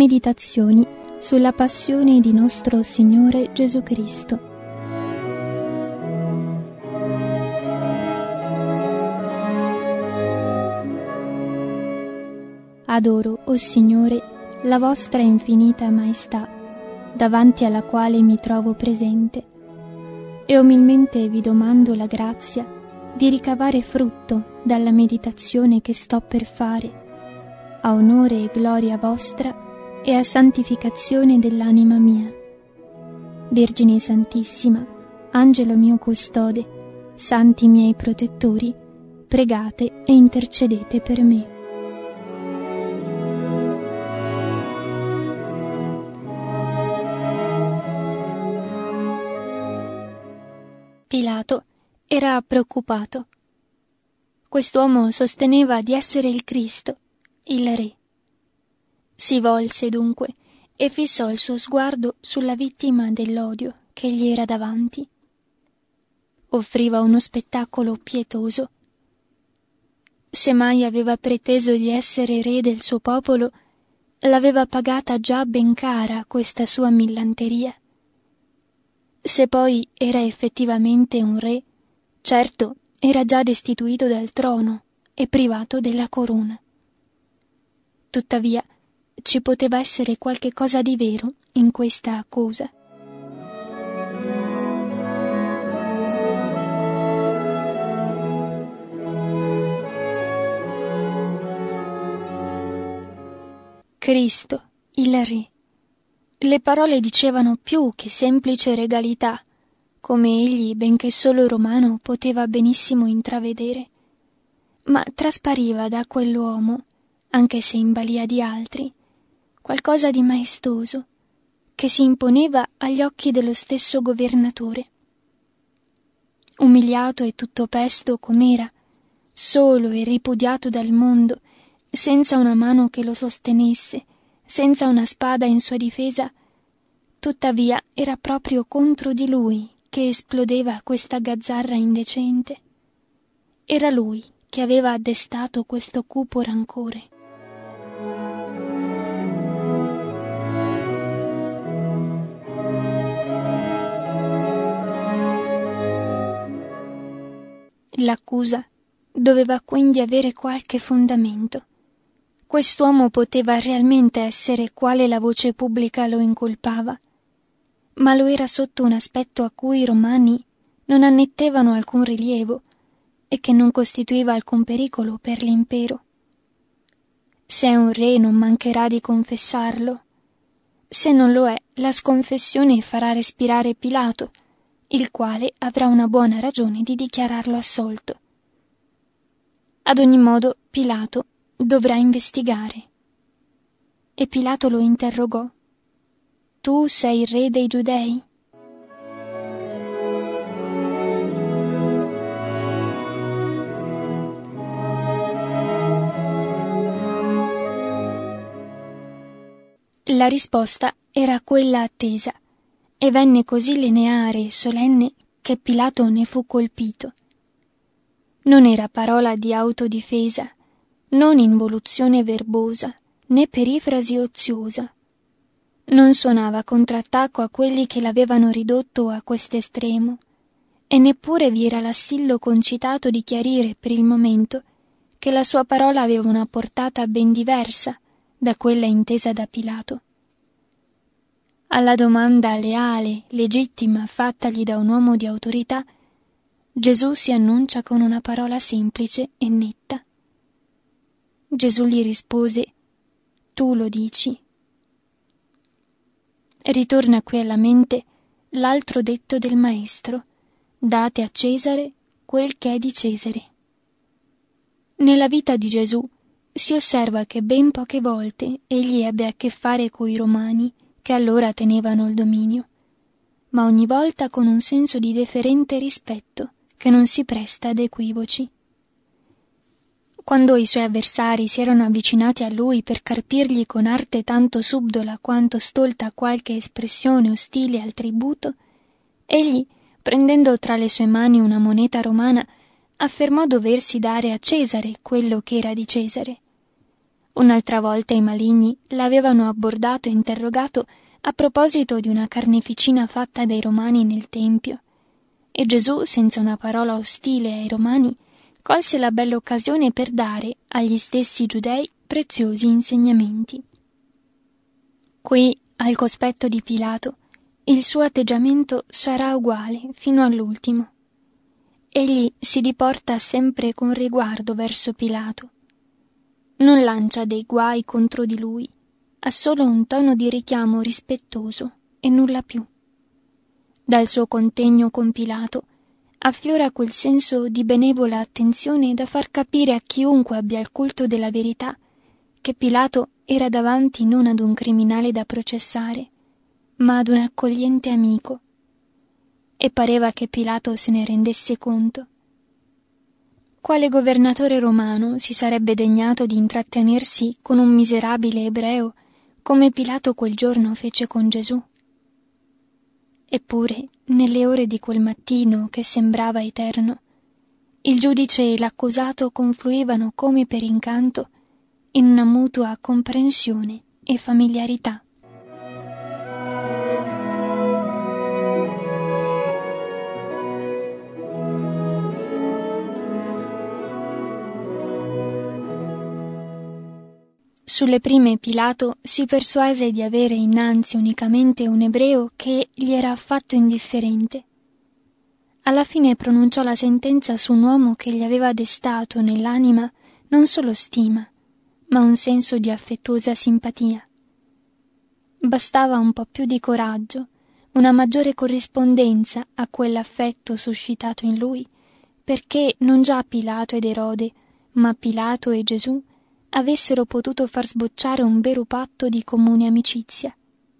Meditazioni sulla passione di nostro Signore Gesù Cristo. Adoro, o Signore, la vostra infinita maestà, davanti alla quale mi trovo presente, e umilmente vi domando la grazia di ricavare frutto dalla meditazione che sto per fare, a onore e gloria vostra e a santificazione dell'anima mia. Vergine Santissima, Angelo mio custode, santi miei protettori, pregate e intercedete per me. Pilato era preoccupato. Quest'uomo sosteneva di essere il Cristo, il Re. Si volse dunque e fissò il suo sguardo sulla vittima dell'odio che gli era davanti. Offriva uno spettacolo pietoso. Se mai aveva preteso di essere re del suo popolo, l'aveva pagata già ben cara questa sua millanteria. Se poi era effettivamente un re, certo era già destituito dal trono e privato della corona. Tuttavia, ci poteva essere qualche cosa di vero in questa accusa. Cristo, il Re. Le parole dicevano più che semplice regalità, come egli, benché solo romano, poteva benissimo intravedere, ma traspariva da quell'uomo, anche se in balia di altri, qualcosa di maestoso, che si imponeva agli occhi dello stesso governatore. Umiliato e tutto pesto com'era, solo e ripudiato dal mondo, senza una mano che lo sostenesse, senza una spada in sua difesa, tuttavia era proprio contro di lui che esplodeva questa gazzarra indecente. Era lui che aveva addestato questo cupo rancore. L'accusa doveva quindi avere qualche fondamento. Quest'uomo poteva realmente essere quale la voce pubblica lo incolpava, ma lo era sotto un aspetto a cui i romani non annettevano alcun rilievo e che non costituiva alcun pericolo per l'impero. Se è un re non mancherà di confessarlo. Se non lo è, la sconfessione farà respirare Pilato, il quale avrà una buona ragione di dichiararlo assolto. Ad ogni modo, Pilato dovrà investigare. E Pilato lo interrogò: «Tu sei il re dei Giudei?» La risposta era quella attesa, e venne così lineare e solenne che Pilato ne fu colpito. Non era parola di autodifesa, non involuzione verbosa, né perifrasi oziosa. Non suonava contrattacco a quelli che l'avevano ridotto a quest'estremo, e neppure vi era l'assillo concitato di chiarire per il momento che la sua parola aveva una portata ben diversa da quella intesa da Pilato. Alla domanda leale, legittima, fattagli da un uomo di autorità, Gesù si annuncia con una parola semplice e netta. Gesù gli rispose: «Tu lo dici». Ritorna qui alla mente l'altro detto del Maestro: «Date a Cesare quel che è di Cesare». Nella vita di Gesù si osserva che ben poche volte egli ebbe a che fare coi Romani, che allora tenevano il dominio, ma ogni volta con un senso di deferente rispetto che non si presta ad equivoci. Quando i suoi avversari si erano avvicinati a lui per carpirgli con arte tanto subdola quanto stolta qualche espressione ostile al tributo, egli, prendendo tra le sue mani una moneta romana, affermò doversi dare a Cesare quello che era di Cesare. Un'altra volta i maligni l'avevano abbordato e interrogato a proposito di una carneficina fatta dai Romani nel Tempio, e Gesù, senza una parola ostile ai Romani, colse la bella occasione per dare agli stessi giudei preziosi insegnamenti. Qui, al cospetto di Pilato, il suo atteggiamento sarà uguale fino all'ultimo. Egli si diporta sempre con riguardo verso Pilato. Non lancia dei guai contro di lui, ha solo un tono di richiamo rispettoso e nulla più. Dal suo contegno con Pilato affiora quel senso di benevola attenzione da far capire a chiunque abbia il culto della verità che Pilato era davanti non ad un criminale da processare, ma ad un accogliente amico. E pareva che Pilato se ne rendesse conto. Quale governatore romano si sarebbe degnato di intrattenersi con un miserabile ebreo come Pilato quel giorno fece con Gesù? Eppure, nelle ore di quel mattino che sembrava eterno, il giudice e l'accusato confluivano come per incanto in una mutua comprensione e familiarità. Sulle prime Pilato si persuase di avere innanzi unicamente un ebreo che gli era affatto indifferente. Alla fine pronunciò la sentenza su un uomo che gli aveva destato nell'anima non solo stima, ma un senso di affettuosa simpatia. Bastava un po' più di coraggio, una maggiore corrispondenza a quell'affetto suscitato in lui, perché non già Pilato ed Erode, ma Pilato e Gesù avessero potuto far sbocciare un vero patto di comune amicizia.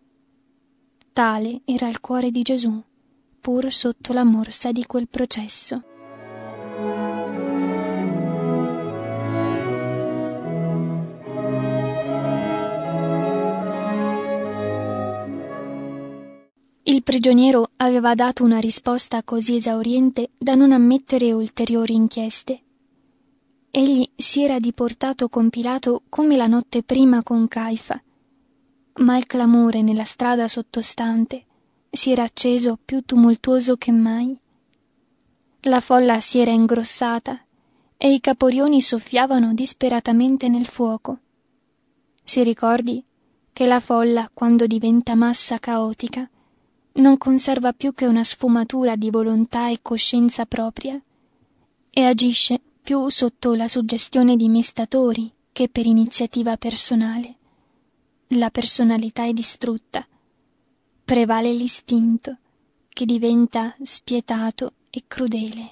Tale era il cuore di Gesù, pur sotto la morsa di quel processo. Il prigioniero aveva dato una risposta così esauriente da non ammettere ulteriori inchieste. Egli si era diportato con Pilato come la notte prima con Caifa, ma il clamore nella strada sottostante si era acceso più tumultuoso che mai. La folla si era ingrossata e i caporioni soffiavano disperatamente nel fuoco. Si ricordi che la folla, quando diventa massa caotica, non conserva più che una sfumatura di volontà e coscienza propria e agisce più sotto la suggestione di mestatori che per iniziativa personale. La personalità è distrutta, prevale l'istinto che diventa spietato e crudele.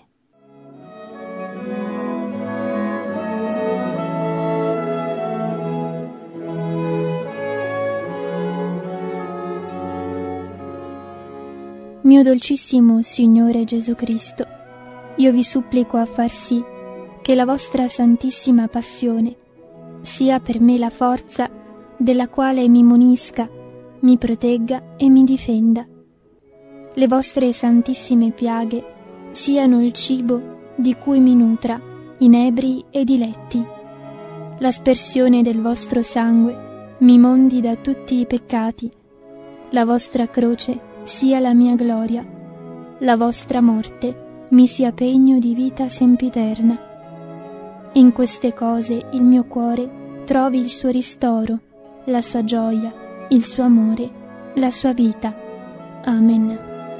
Mio dolcissimo Signore Gesù Cristo, io vi supplico a far sì che la vostra santissima passione sia per me la forza della quale mi munisca, mi protegga e mi difenda. Le vostre santissime piaghe siano il cibo di cui mi nutra, inebri e diletti. L'aspersione del vostro sangue mi mondi da tutti i peccati. La vostra croce sia la mia gloria. La vostra morte mi sia pegno di vita sempiterna. In queste cose il mio cuore trovi il suo ristoro, la sua gioia, il suo amore, la sua vita. Amen.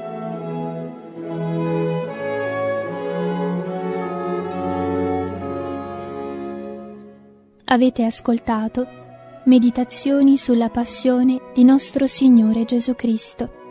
Avete ascoltato Meditazioni sulla passione di nostro Signore Gesù Cristo.